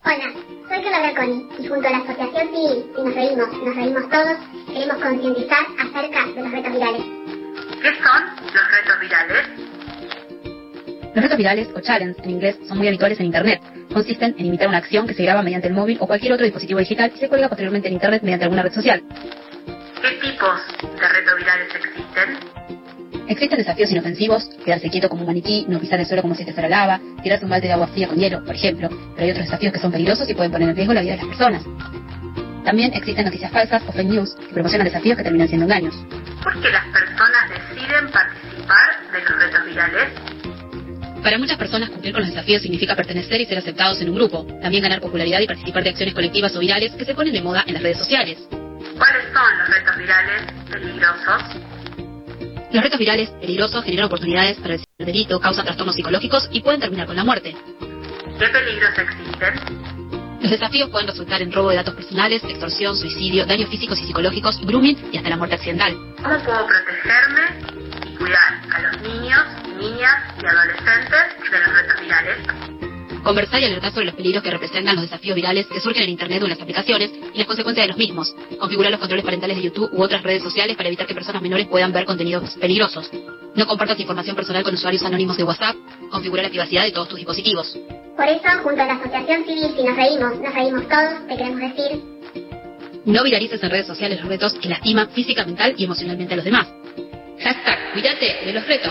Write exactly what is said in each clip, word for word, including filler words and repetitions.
Hola, soy Carla Braconi y junto a la Asociación Civil Si Nos Reímos, Nos Reímos Todos, queremos concientizar acerca de los retos virales. ¿Qué son los retos virales? Los retos virales, o challenge en inglés, son muy habituales en Internet. Consisten en imitar una acción que se graba mediante el móvil o cualquier otro dispositivo digital y se cuelga posteriormente en Internet mediante alguna red social. ¿Qué tipos de retos virales existen? Existen desafíos inofensivos, quedarse quieto como un maniquí, no pisar el suelo como si te fuera lava, tirarse un balde de agua fría con hielo, por ejemplo, pero hay otros desafíos que son peligrosos y pueden poner en riesgo la vida de las personas. También existen noticias falsas o fake news que promocionan desafíos que terminan siendo engaños. ¿Por qué las personas deciden participar de los retos virales? Para muchas personas, cumplir con los desafíos significa pertenecer y ser aceptados en un grupo, también ganar popularidad y participar de acciones colectivas o virales que se ponen de moda en las redes sociales. ¿Cuáles son los retos virales peligrosos? Los retos virales peligrosos generan oportunidades para el delito, causan trastornos psicológicos y pueden terminar con la muerte. ¿Qué peligros existen? Los desafíos pueden resultar en robo de datos personales, extorsión, suicidio, daños físicos y psicológicos, grooming y hasta la muerte accidental. ¿Cómo puedo protegerme y cuidar a los niños, niñas y adolescentes de los retos virales? Conversar y alertar sobre los peligros que representan los desafíos virales que surgen en Internet o en las aplicaciones y las consecuencias de los mismos. Configurar los controles parentales de YouTube u otras redes sociales para evitar que personas menores puedan ver contenidos peligrosos. No compartas información personal con usuarios anónimos de WhatsApp. Configurar la privacidad de todos tus dispositivos. Por eso, junto a la Asociación Civil Si Nos Reímos, Nos Reímos Todos, te queremos decir: no viralices en redes sociales los retos que lastiman física, mental y emocionalmente a los demás. Hashtag cuídate de los retos.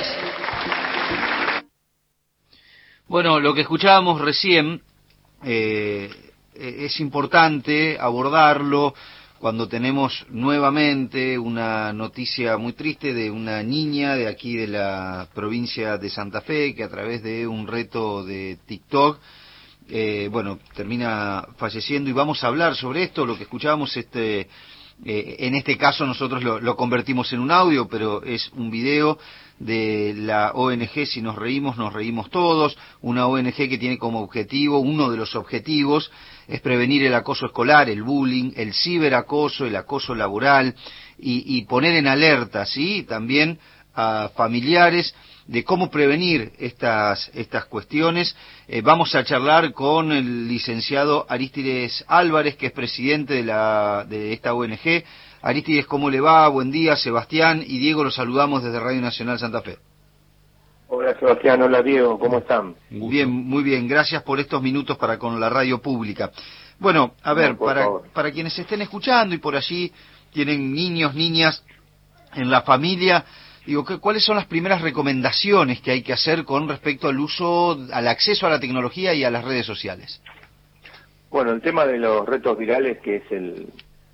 Bueno, lo que escuchábamos recién eh, es importante abordarlo cuando tenemos nuevamente una noticia muy triste de una niña de aquí de la provincia de Santa Fe que a través de un reto de TikTok, eh, bueno, termina falleciendo, y vamos a hablar sobre esto. Lo que escuchábamos este, eh, en este caso nosotros lo, lo convertimos en un audio, pero es un video de la O N G Si Nos Reímos, Nos Reímos Todos, una O N G que tiene como objetivo, uno de los objetivos, es prevenir el acoso escolar, el bullying, el ciberacoso, el acoso laboral, y, y poner en alerta, ¿sí?, también a familiares de cómo prevenir estas, estas cuestiones. Eh, vamos a charlar con el licenciado Arístides Álvarez, que es presidente de, la, de esta O N G. Arístides, ¿cómo le va? Buen día. Sebastián y Diego los saludamos desde Radio Nacional Santa Fe. Hola Sebastián, hola Diego, ¿cómo están? Bien, muy bien, gracias por estos minutos para con la radio pública. Bueno, a ver, no, para, para quienes estén escuchando y por allí tienen niños, niñas en la familia, digo, ¿cuáles son las primeras recomendaciones que hay que hacer con respecto al uso, al acceso a la tecnología y a las redes sociales? Bueno, el tema de los retos virales, que es el,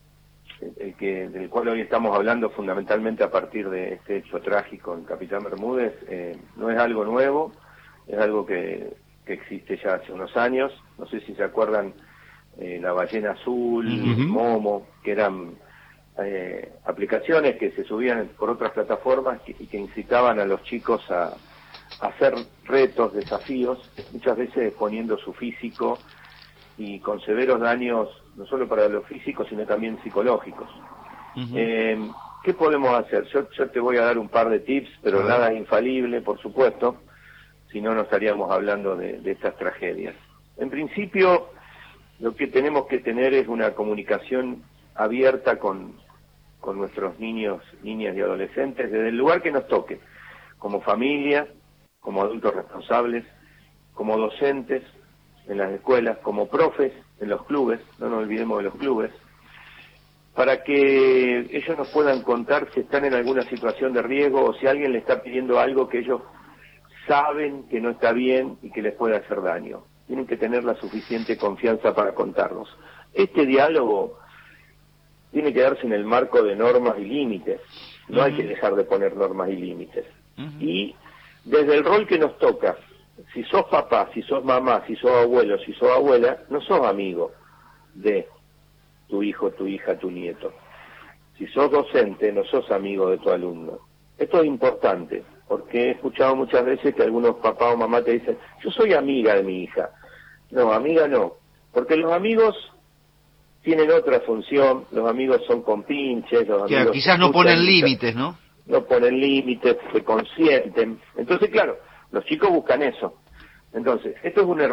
el que del cual hoy estamos hablando fundamentalmente a partir de este hecho trágico en Capitán Bermúdez, eh, no es algo nuevo, es algo que, que existe ya hace unos años. No sé si se acuerdan eh, la ballena azul, uh-huh. Momo, que eran eh, aplicaciones que se subían por otras plataformas que, y que incitaban a los chicos a, a hacer retos, desafíos, muchas veces exponiendo su físico y con severos daños, no solo para lo físico, sino también psicológicos. Uh-huh. Eh, ¿Qué podemos hacer? Yo, yo te voy a dar un par de tips, pero uh-huh. nada es infalible, por supuesto, si no, no estaríamos hablando de, de estas tragedias. En principio, lo que tenemos que tener es una comunicación abierta con, con nuestros niños, niñas y adolescentes, desde el lugar que nos toque, como familia, como adultos responsables, como docentes en las escuelas, como profes en los clubes, no nos olvidemos de los clubes, para que ellos nos puedan contar si están en alguna situación de riesgo o si alguien le está pidiendo algo que ellos saben que no está bien y que les puede hacer daño. Tienen que tener la suficiente confianza para contarnos. Este diálogo tiene que darse en el marco de normas y límites. No uh-huh. hay que dejar de poner normas y límites. Uh-huh. Y desde el rol que nos toca, si sos papá, si sos mamá, si sos abuelo, si sos abuela, no sos amigo de tu hijo, tu hija, tu nieto. Si sos docente, no sos amigo de tu alumno. Esto es importante, porque he escuchado muchas veces que algunos papás o mamás te dicen, yo soy amiga de mi hija. No, amiga no, porque los amigos tienen otra función, los amigos son compinches, los que amigos... quizás no ponen límites, ¿no? No ponen límites, se consienten. Entonces, claro, los chicos buscan eso. Entonces, esto es un error.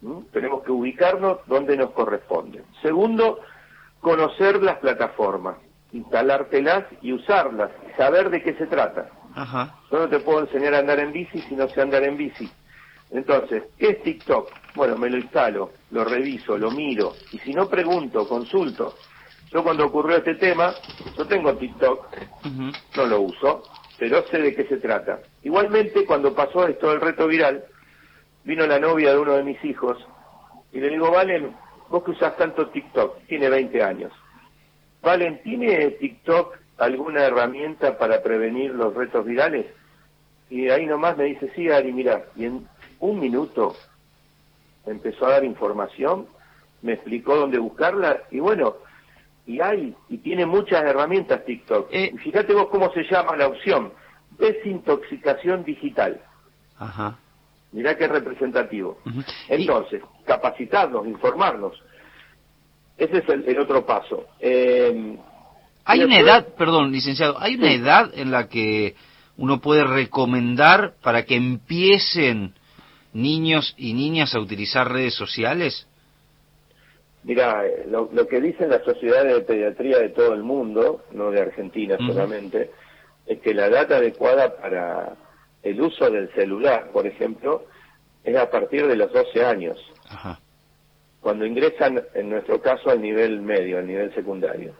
¿Mm? Tenemos que ubicarnos donde nos corresponde. Segundo, conocer las plataformas, instalártelas y usarlas, saber de qué se trata. Ajá. Yo no te puedo enseñar a andar en bici si no sé andar en bici. Entonces, ¿qué es TikTok? Bueno, me lo instalo, lo reviso, lo miro, y si no pregunto, consulto. Yo cuando ocurrió este tema, yo tengo TikTok, Uh-huh. no lo uso, pero sé de qué se trata. Igualmente, cuando pasó esto del reto viral, vino la novia de uno de mis hijos, y le digo, Valen, vos que usás tanto TikTok, tiene veinte años. Valen, ¿tiene TikTok alguna herramienta para prevenir los retos virales? Y ahí nomás me dice, sí, Ari, mirá, y en un minuto empezó a dar información, me explicó dónde buscarla, y bueno, y hay, y tiene muchas herramientas TikTok. Eh, y fíjate vos cómo se llama la opción, desintoxicación digital. Ajá. Mirá qué representativo. Uh-huh. Entonces, capacitarnos, informarnos. Ese es el, el otro paso. Eh, Hay y una después- edad, perdón, licenciado, ¿hay una Sí. edad en la que uno puede recomendar para que empiecen niños y niñas a utilizar redes sociales? Mira, eh, lo, lo que dicen las sociedades de pediatría de todo el mundo, no de Argentina Ujú. solamente, es que la edad adecuada para el uso del celular, por ejemplo, es a partir de los doce años, Ajá. cuando ingresan, en nuestro caso, al nivel medio, al nivel secundario.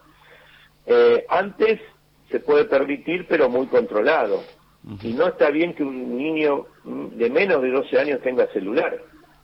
Eh, antes se puede permitir, pero muy controlado. Ujú. Y no está bien que un niño mm, de menos de doce años tenga celular.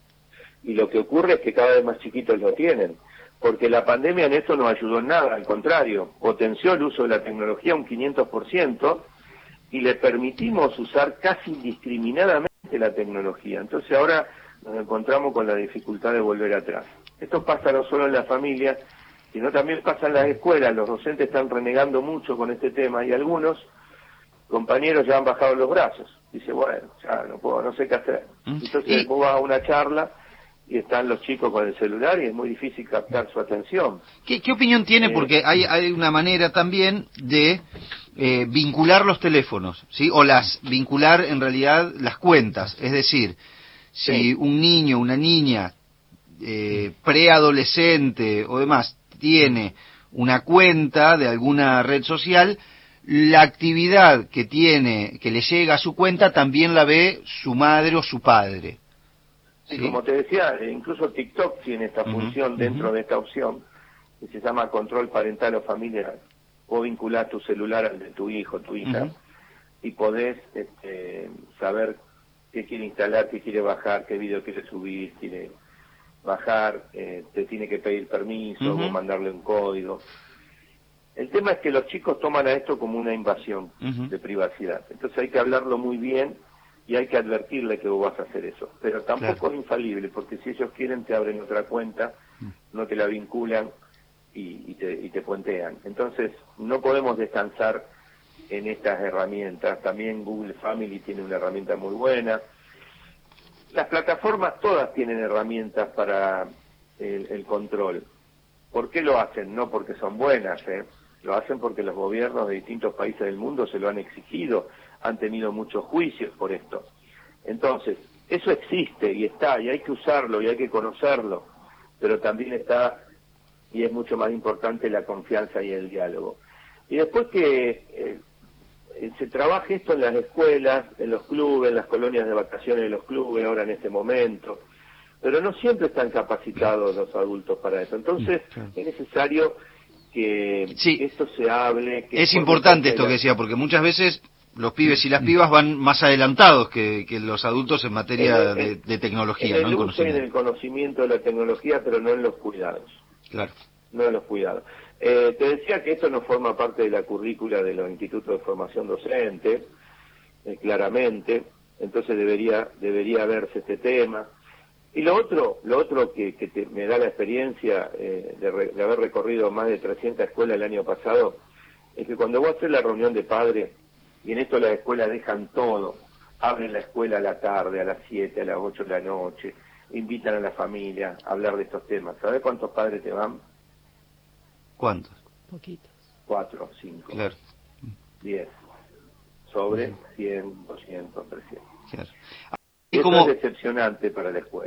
Y lo que ocurre es que cada vez más chiquitos lo tienen, porque la pandemia en esto no ayudó en nada, al contrario, potenció el uso de la tecnología un quinientos por ciento y le permitimos usar casi indiscriminadamente la tecnología. Entonces ahora nos encontramos con la dificultad de volver atrás. Esto pasa no solo en la familia, sino también pasa en las escuelas. Los docentes están renegando mucho con este tema y algunos compañeros ya han bajado los brazos. Dice, bueno, ya no puedo, no sé qué hacer. Mm. Entonces Y- vos vas a una charla y están los chicos con el celular y es muy difícil captar su atención. ¿Qué, qué opinión tiene? Eh, Porque hay, hay una manera también de eh, vincular los teléfonos, ¿sí? O las vincular en realidad las cuentas. Es decir, si Sí. un niño, una niña eh, preadolescente o demás tiene una cuenta de alguna red social, la actividad que tiene, que le llega a su cuenta, también la ve su madre o su padre. Sí, ¿Sí? como te decía, eh, incluso TikTok tiene esta Ujú, función dentro ujú. de esta opción, que se llama control parental o familiar. Vos vinculás tu celular al de tu hijo, tu hija, Ujú. y podés este, saber qué quiere instalar, qué quiere bajar, qué video quiere subir, quiere bajar, eh, te tiene que pedir permiso, Ujú. o mandarle un código. El tema es que los chicos toman a esto como una invasión Ujú. de privacidad. Entonces hay que hablarlo muy bien y hay que advertirle que vos vas a hacer eso. Pero tampoco Claro. es infalible, porque si ellos quieren te abren otra cuenta, no te la vinculan y, y, te, y te puentean. Entonces no podemos descansar en estas herramientas. También Google Family tiene una herramienta muy buena. Las plataformas todas tienen herramientas para el, el control. ¿Por qué lo hacen? No porque son buenas, ¿eh? Lo hacen porque los gobiernos de distintos países del mundo se lo han exigido, han tenido muchos juicios por esto. Entonces, eso existe y está, y hay que usarlo y hay que conocerlo, pero también está, y es mucho más importante, la confianza y el diálogo. Y después que eh, eh, se trabaje esto en las escuelas, en los clubes, en las colonias de vacaciones de los clubes, ahora en este momento, pero no siempre están capacitados los adultos para eso. Entonces, Claro. es necesario que Sí. esto se hable. Que Es forme importante parte esto de que la- decía, porque muchas veces los pibes y las pibas van más adelantados que, que los adultos en materia en el- de, de tecnología, en ¿no? el En uso y en el conocimiento. conocimiento de la tecnología, pero no en los cuidados. Claro. No en los cuidados. Eh, te decía que esto no forma parte de la currícula de los institutos de formación docente, eh, claramente, entonces debería debería verse este tema. Y lo otro, lo otro que, que te- me da la experiencia eh, de, re- de haber recorrido más de trescientas escuelas el año pasado, es que cuando vos haces la reunión de padres, y en esto las escuelas dejan todo, abren la escuela a la tarde, a las siete, a las ocho de la noche, invitan a la familia a hablar de estos temas. ¿Sabés cuántos padres te van? ¿Cuántos? Poquitos. Cuatro, cinco, Claro, diez. Sobre cien, doscientos, trescientos. claro. Y Y eso como, es decepcionante para la escuela.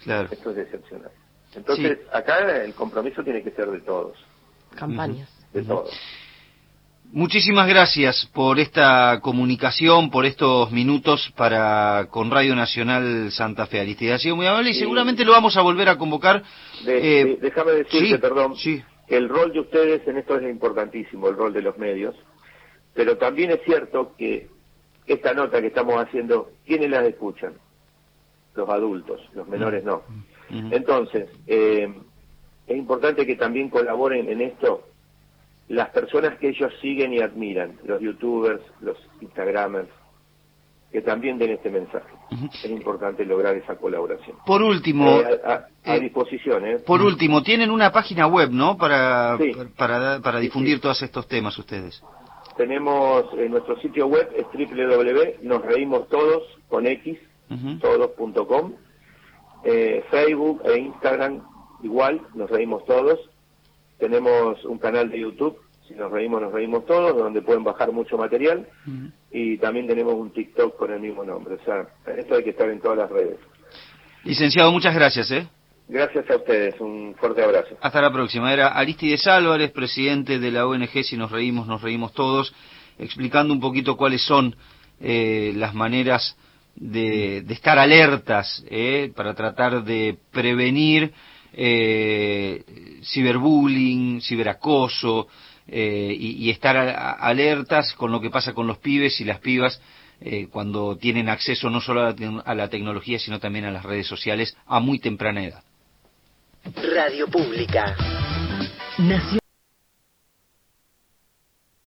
Claro. Esto es excepcional. Entonces, sí. acá el compromiso tiene que ser de todos. Campañas. De todos. Muchísimas gracias por esta comunicación, por estos minutos para con Radio Nacional Santa Fe. Aristide, ha sido muy amable y sí. seguramente lo vamos a volver a convocar. De, eh, de, déjame decirte, sí, perdón, sí. el rol de ustedes en esto es importantísimo, el rol de los medios, pero también es cierto que esta nota que estamos haciendo, ¿quiénes las escuchan? Los adultos, los menores no. Uh-huh. Entonces, eh, es importante que también colaboren en esto las personas que ellos siguen y admiran, los youtubers, los instagramers, que también den este mensaje. Uh-huh. Es importante lograr esa colaboración. Por último, eh, a, a, a eh, disposición. ¿eh? Por último, tienen una página web, ¿no? Para sí. para, para difundir sí, sí. todos estos temas ustedes. Tenemos eh, nuestro sitio web es doble u doble u doble u punto nos reímos todos con x uh-huh. todos punto com. Eh, Facebook e Instagram igual, nos reímos todos. Tenemos un canal de YouTube, si nos reímos, nos reímos todos, donde pueden bajar mucho material. Uh-huh. Y también tenemos un TikTok con el mismo nombre. O sea, esto hay que estar en todas las redes. Licenciado, muchas gracias, ¿eh? Gracias a ustedes, un fuerte abrazo. Hasta la próxima. Era Aristides Álvarez, presidente de la O N G Si Nos Reímos, Nos Reímos Todos, explicando un poquito cuáles son eh, las maneras de, de estar alertas eh, para tratar de prevenir eh, ciberbullying, ciberacoso eh, y, y estar a, a, alertas con lo que pasa con los pibes y las pibas eh, cuando tienen acceso no solo a la, a la tecnología sino también a las redes sociales a muy temprana edad. Radio Pública. Nación